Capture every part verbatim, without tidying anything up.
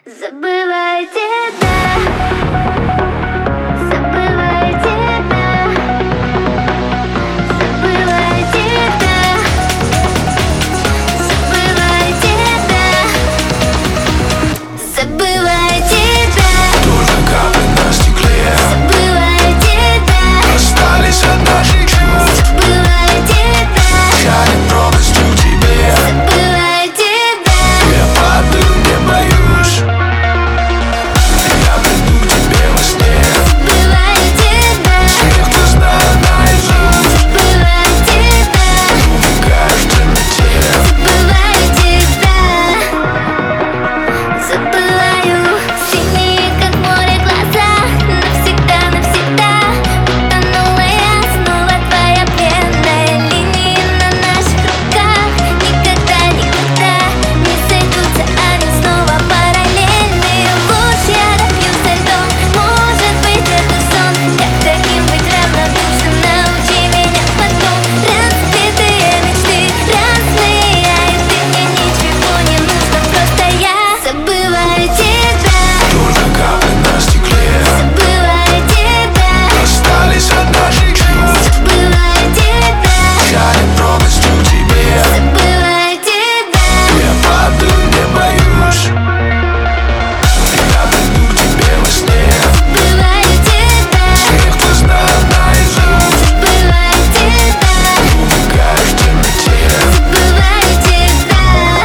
Забывай тебя, забывай тебя, забывай тебя, забывай тебя, забывай тебя. Только капли на стекле, Забывай тебя, остались от наших чувств. забывай тебя, Тянет пропастью к тебе. забывай тебя, Я падаю, не боюсь. Я приду к тебе во сне. забывай тебя, Смех ты знаю наизусть. забывай тебя, Увлекаешь в темноте. забывай тебя. Забываю синие, как море, глаза. Навсегда, навсегда утонула я. Снова твоя пленная линия на наших руках. Никогда, никогда не сойдутся они снова параллельные. Луч я допью со льдом. Может быть, это сон. Как таким быть равнодушным? Научи меня потом. Разбитые мечты, разные я, и ты мне ничего не нужно. Просто я забываю тебя, Только капли на стекле, забываю тебя, остались от наших чувств. забываю тебя, Тянет пропастью к тебе. забываю тебя, Я падаю, не боюсь. Я приду к тебе во сне. забываю тебя, Смех ты знаю наизусть. забываю тебя, Увлекаешь в темноте. забываю тебя.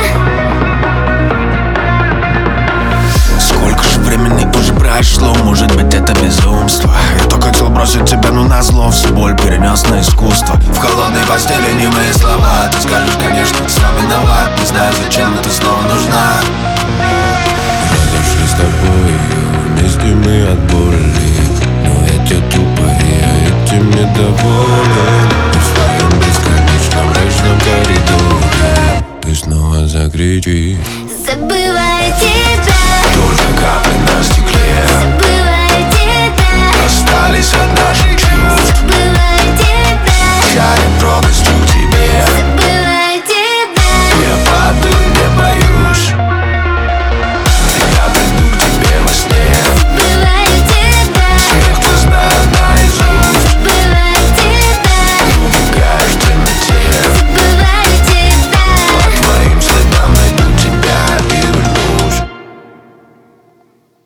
Сколько же времени уже прошло, может быть это безумство. Я только хотел бросить тебя, но назло всю боль перенес на искусство. В холодной постели не мои слова. Ты скажешь, конечно, ты сам виноват. Не знаю, зачем ты снова нужна. Разошлись с тобой, вместе мы от боли. Но эти тупые, этим недоволен. И в своем бесконечном мрачном коридоре ты снова закричишь. Забывай тебя.